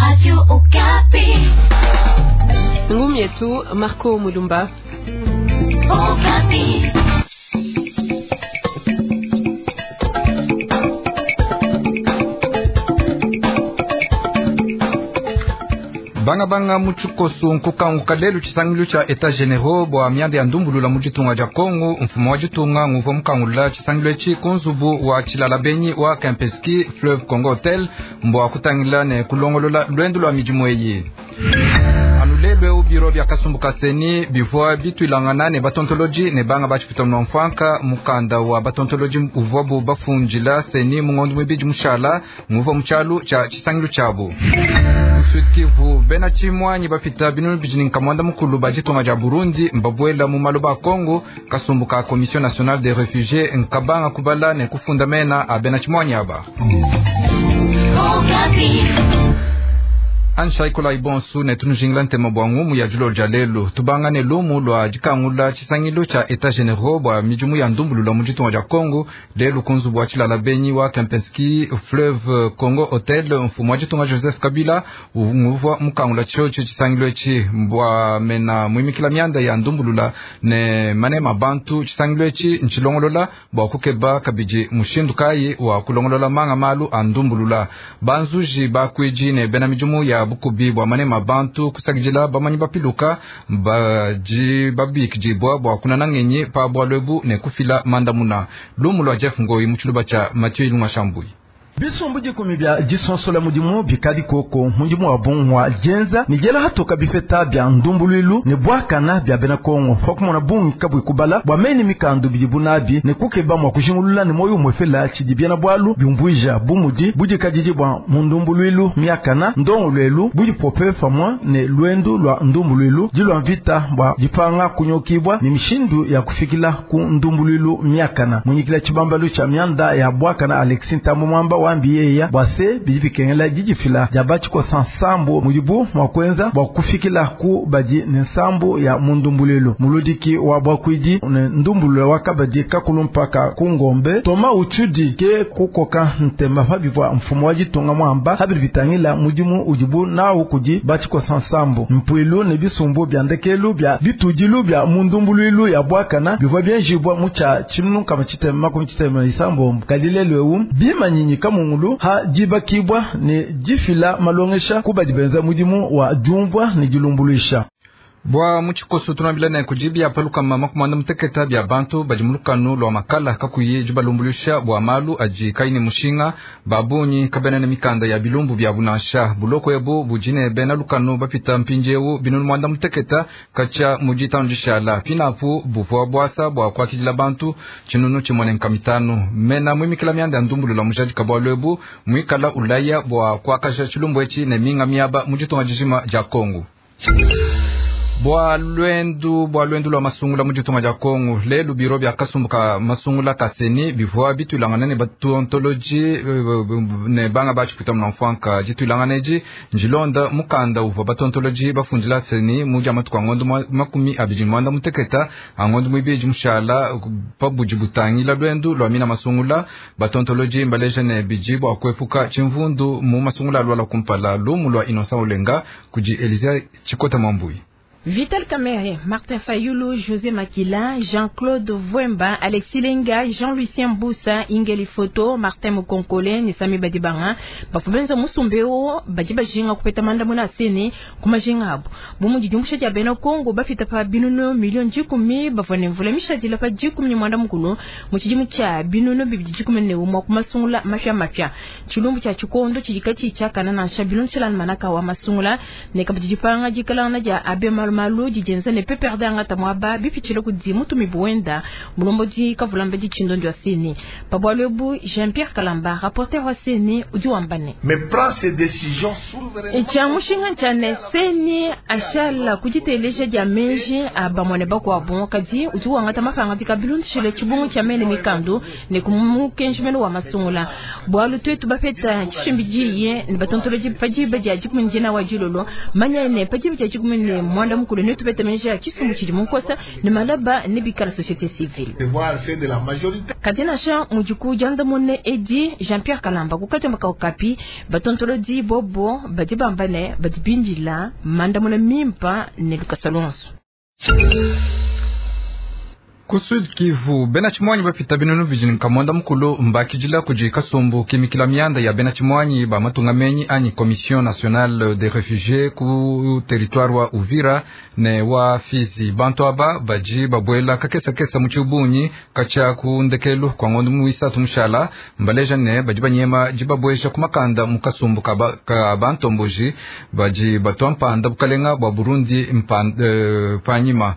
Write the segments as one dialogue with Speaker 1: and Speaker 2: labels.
Speaker 1: Radio Okapi.
Speaker 2: Ngumi yetu Marco Mulumba.
Speaker 1: Okapi.
Speaker 3: Banga muchukosu nkukanguka lelu chisangilu cha Etat Generaux bwa miande ya ndumbulu la mujitunga ja Kongo mfumo wa jitunga nguvo mkangula chisangilu echi kunzubu wa Chilalabenyi wa Kempeski Fleuve Congo Hotel mbwa kutangila ne kulongolola lwendu lwa mijimweye. Anulelwe ubiro bya kasumbuka seni bivwa bitu ilangana ne batontoloji ne banga bachipita mwanfanka mukanda wa batontoloji uvobu bafunjila seni mungondu mwibiji mushala nguvo mchalu cha chisangilu chabo. Kivu bena chimwanyi bafita binunu bijini nkamwanda mukulu bajitonga ja Burundi mbabwela mu maloba Kongo kasumbuka Commission Nationale des Réfugiés nkabanga kubala ne kufunda mena abena chimwanyi aba. Anshaikola ibonsu ne tunujingla ntema bwa ngumu ya julo jalelo tubangane lumu lwa jikangula chisangilu cha Etat Generaux bwa mijumu ya ndumbulu la mujitunga ja Kongo lelu kunzu bwa Chilalabenyi wa Kempeski Fleuve Congo Hotel mfumo wa jitunga Joseph Kabila nguvu mkangula chocho chisangilu echi mbwa mena muimikila mianda ya ndumbulu la ne manema bantu chisangilu echi nchilongolola bwa kukeba kabiji mushindu kai wa kulongolola manga malu andumbulu la banzuji bakweji ne bena mijumu ya bukubi bwa manema bantu kusagijila bamanyi bapiluka baji babiki bwa kuna nangenye pa bwa lebu ne kufila mandamuna lumu lwa Jeff Ngoi muchuluba cha Mathieu Ilunga Shambui.
Speaker 4: Bisumbuji kumibya jisonsola mudimu bikadi koko mudimu wa bunwa jenza nigela hatoka bifeta bya ndumbuluilu ne bwakana bya bena Kongo hokumona bungi kabwe kubala bwameni mikandu bijibunabi ne kukeba mwa kujingulula ne moyo mwefela chidibyana bwalu byumbuija bumudi buji kadiji bwa mundumbuluilu miakana ndongulelu buji pope famwa ne lwendu lwa ndumbuluilu jilwa vita bwa jipanga kunyokibwa ni mishindu ya kufikila ku ndumbuluilu miakana munyikila chibambalu cha mianda ya bwakana Alexinta Mwamba wambiye ya bwase bijibikengela jijifila jabachi kwa sansambo mujibu mwakwenza bwakufikila ku baji nsambo ya mundumbulelo muludiki wa bwakwiji ndumbulelo wakabaji kakulumpaka kungombe toma uchudi ke kukoka ntemba fabivwa mfumo wajitunga mwamba habili vitangila mujimu ujibu na ukuji bachi kwa sansambo mpwelu ne bisumbu byandekelu bya bitujilu bya mundumbulelo ya bwakana bivwa byenjibwa mucha chimnu kama chitema kumchitema isambo kadilelwe bima nyinyi kamungulu ha jibakibwa ni jifila malongesha kubajibenza mujimu wa jumvwa ni jilumbuluisha.
Speaker 3: Bwa muchikosu tunabila na kujibia paluka mama kumanda mteketa bya bantu bajimulukanu lwa makala kakuye jubalumbulisha bwa malu aji kaini mushinga babunyi kabena na mikanda ya bilumbu bya bunasha buloko yebo bujine bena lukanu bapita mpinjewu binunu mwanda mteketa kacha mujitanjisha la pinafu bufwa bwasa bwa kwa kijila bantu chinunu chimone nkamitanu mena mwimikila mianda ndumbulu la mujaji kabwa lwebu mwikala ulaya bwa kwa kasha chilumbu echi ne minga miaba mujitonga jishima ja Kongo. Bwa lwendu lwa masungula mujitunga ja Kongo lelu biro bya kasumbuka masungula kaseni bivwa bitu ilangana ne batontoloji ne banga bachi kuta mnamfanka jitu ilangana eji njilonda mukanda uva batontoloji bafunjila seni muja matu kwa ngondu makumi abiji mwanda muteketa angondu mwibiji mshala pabuji butangila lwendu lwa mina masungula batontoloji mbaleja ne bijibu akwefuka chimvundu mu masungula lwa kumpala lumu lwa Inosa Olenga kuji Elizia Chikota Mambui.
Speaker 5: Vital Kamere, Martin Fayulu, José Makila, Jean-Claude Vwemba, Alexis Lenga, Jean-Lucien Boussa, Ingeli Foto, Martin Mukonkole, Nisami Badibanga, bafubenza musumbeo, bajibajinga kupeta mandamuna sene, kumajinga abu. Bumu jijumusha jabena Kongo, bafita pa binuno milion jikumi, bafwane mvula misha jila pa jikumi ni mwanda mkuno, mchijimu cha binuno bibijikumi ne umo kumasungula mafia. Chulumbu cha chukondo chijikati chaka na nasha binuno chilan manaka wa masungula, nekabijipanga jikalana ja abe malu jijenza ne peperde angata mwaba bipichilo kudimu tumibuenda mulomboji kavulambeji chindondo wa seni pabwalebu Jean-Pierre Kalamba rapporteur wa seni udiwambane
Speaker 6: mais prend ses décisions souverainement
Speaker 5: chamushinga chane seni ashala kujiteleje jameji abamone bakwa bon kadi udiwangata mafanga bikabilun shile chibungu cha mene mikando ne kumukenjimeno wa masungula bwalu twetu bafeta chishimbijiye ne batontoloji pajibe ja jikumnjina wa jilolo manya ne pajibe ja jikumene mwanda mukulu ne tubete menja kisumu chiri munkosa ne malaba ne bikala société civile
Speaker 6: c'est de la majorité
Speaker 5: kadina sha mujuku janda monne edi Jean-Pierre Kalamba kukata makaokapi batontolo di bobo badibambane badibinjila manda mona mimpa ne lukasalonso
Speaker 3: Kusud Kivu benachimwanyi bapita binunu vijini kamonda mukulu mbakijila kujika sombo kimikila mianda ya benachimwanyi ba matungamenyi ani Commission Nationale des Réfugiés ku territoire wa Uvira ne wa Fizi bantu aba baji babwela kakesa muchubunyi kacha ku ndekelu kwa ngondu muisa tumushala mbaleja ne baji banyema jibabwesha kumakanda mukasumbu ka bantu mboji baji batwampanda bukalenga bwa Burundi panyima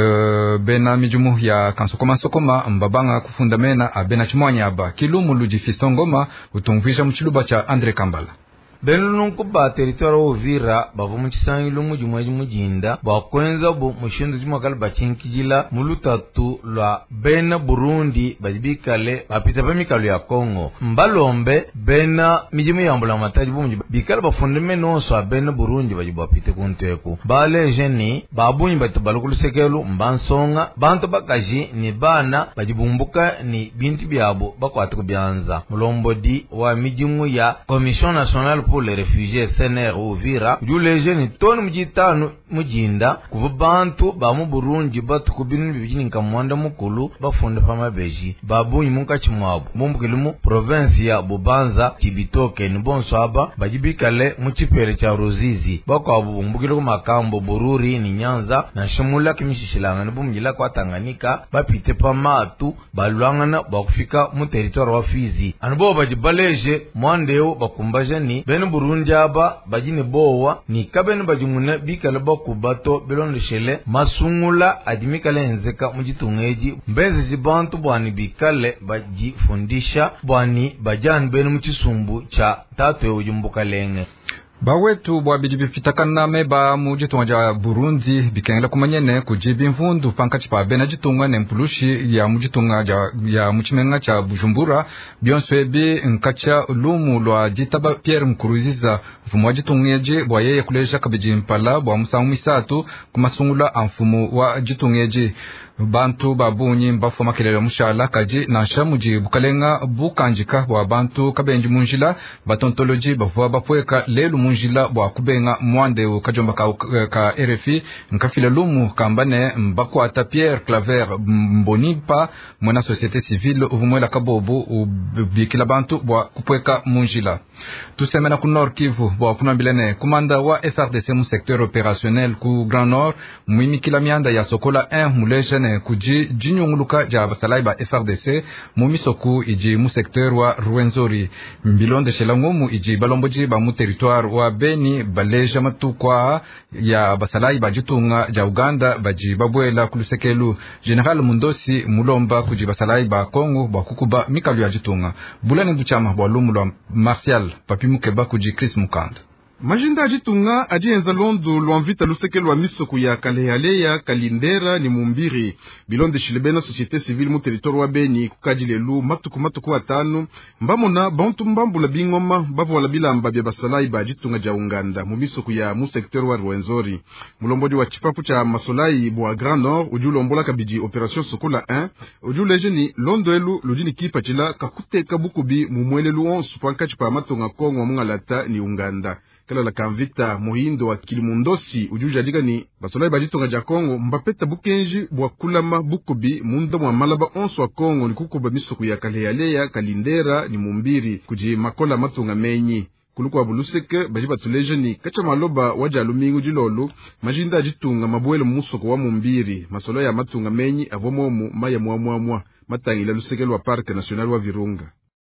Speaker 3: bena mijumu ya kansokoma mbabanga kufundamena abena chimwanya aba kilumu lujifisongoma utungvisha mchiluba cha Andre Kambala
Speaker 1: benunku ba territoire Uvira bavu muchisangilu mujinda bakwenza bu mushindu jimakala bachinkijila mulutatu lwa bena Burundi bajibikale bapita pemikalu ya Kongo mbalombe bena mijimu yambula mataji bu bikala bafundime nonso bena Burundi bajibapite kunteku bale jeni babunyi batabalukulu sekelu mbansonga bantu bakaji ni bana bajibumbuka ni binti byabo bakwata kubyanza mulombodi wa mijimu ya Commission Nationale pour les réfugiés CNR Uvira juleje ni toni mujitano mujinda kuva bantu ba mu Burundi batukubini bibijini nkamwanda mukulu bafunde pamabeji babunyi munka chimwabo mumbukilimu province ya Bubanza Chibitoke ni bonswaba bajibikale mu chipere cha Ruzizi bakwa bumbukile ku makambo Bururi ni Nyanza na Shimula kimishishilanga ni bumjila kwa Tanganyika bapite pamatu balwangana bakufika mu territoire wa Fizi anbo bajibaleje mwandeo bakumbaje ni Burundi aba bajini bowa ni kabeni bajimune bikale bakubato belondeshele masungula adimikale nzeka mujitungeji mbezi jibantu bwani bikale bajifundisha bwani bajani benu muchisumbu cha tatu ya ujumbuka lenge
Speaker 3: bawetu bwa bijibifitakana meba mujitunga ja Burundi bikengela kumanyene kujibi mvundu pankachi pa bena jitunga ne mpulushi ya mujitunga ya muchimenga cha Bujumbura byonswebi nkacha lumu lwa jitaba Pierre Mkuruziza mfumu wa jitungeje bwa yeye kuleja kabiji mpala bwa musamu misatu kumasungula amfumu wa jitungeje bantu babunyi mbafu makelele mushala kaji na shamuji bukalenga bukanjika bwa bantu kabenji munjila batontoloji bafuwa bapweka lelu munjila bwa kubenga mwande ukajomba ka RFI nkafile lumu kambane mbakwata Pierre Claver Mbonipa mwana société civile uvumwela kabobu ubikila bantu bwa kupweka munjila tusemena ku Nord Kivu bwa kunambilene kumanda wa FRDC mu secteur opérationnel ku Grand Nord mwimikila mianda ya Sokola 1 mulejene kuji jinyunguluka ja basalai ba FRDC mumisoku iji mu secteur wa Ruwenzori mbilonde shelangumu iji balomboji ba mu territoire wa Beni baleja matukwa ya basalai ba jitunga ja Uganda baji babwela kulusekelu General Mundosi mulomba kuji basalai ba Kongo ba kukuba mikalu ya jitunga bulani buchama bwa lumu lwa Martial papimukeba kuji Chris Mukanda
Speaker 7: majinda ajitunga ajienza londo lwamvita lusekelu wa misoku ya Kalehaleya Kalindera ni Mumbiri bilonde shilebena société civile mu territoire wa Beni kukadilelu matuku atanu mbamona bantu mbambula bingoma bavo wala bilamba bya basalai ba ajitunga ja Uganda mu misoku ya mu secteur wa Rwenzori mulombodi wa chipapu cha masolai bwa Grand Nord ujulombola kabiji opération Sokola 1 ujuleje ni londo elu ludini kipa chila kakuteka bukubi mumwelelu onsu pankachi pa matonga Kongo mungalata ni Uganda kala la kanvita muhindo wa Kilimundosi ujuja diga ni basolai bajitonga ja Kongo mbapeta bukenji bwa kulama bukubi munda mwa malaba onso wa Kongo ni kukuba misoku ya Kalehaleya Kalindera ni Mumbiri kuji makola matunga menyi kuluku wa buluseke bajiba tuleje ni kacha maloba waja alumingu jilolo majinda ajitunga mabuelo musoko wa Mumbiri masolai ya matunga menyi avomomu maya muamua matangila luseke lwa Parke National wa Virunga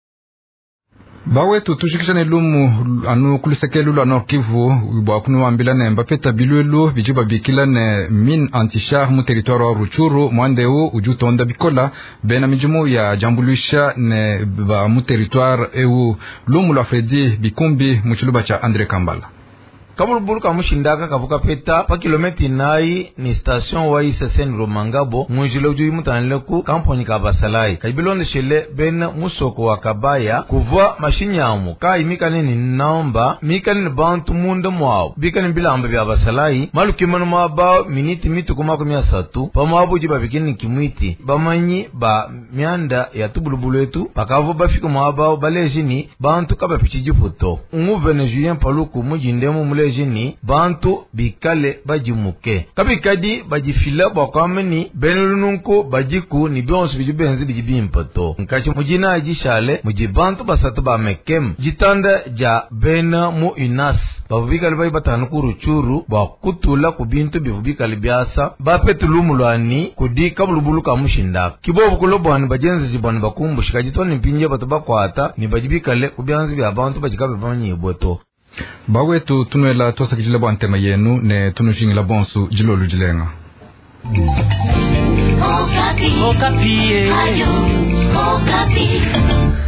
Speaker 3: bawetu tushikishane lumu anu kulisekelu la Nord Kivu bwa kunuambila ne mbapeta bilwelu bijiba bikila ne min antichar mu territoire wa Ruchuru mwandeu ujutonda bikola bena mijumu ya jambulisha ne ba mu territoire eu lumu la Fredi Bikumbi muchiluba cha Andre Kambala
Speaker 1: kabulubulu kamushindaka kavuka peta pa kilometi nai ni station wa ISSN Romangabo munjilo juyi mutanleku kamponi kabasalai kabilonde shele ben musoko wa kabaya kuvwa mashinyamu ka imikane ni naomba mikane ni bantu munda mwao bikane bilamba bya basalai malukimano maba miniti mitukuma kwa 300 pamabuji babikini kimwiti bamanyi ba mianda ya tubulubulu etu bakavo bafika mwaba balejini bantu kaba pichiji foto nguvene Julien Paluku mujindemo mulejini bantu bikale bajimuke kabikadi bajifila bakwameni benulununku bajiku ni bionsu bijubenzi bijibimpoto nkachi mujina ajishale mujibantu basatu ba mekem jitanda ja bena mu inas bavubikali bai batanukuru churu bakutula kubintu bivubikali biasa bapetulumulwani kudi kabulubulu kamushindaka kibobu kulobwani bajenzi jibwani bakumbushika jitoni mpinje batu bakwata ni bajibikale kubyanzi bya bantu bajikabe banyeboto
Speaker 3: bawetu tunwela tosakijile bwa ntema yenu ne tunushingira bonsu jilolu jilenga
Speaker 8: Okapi. Okapi.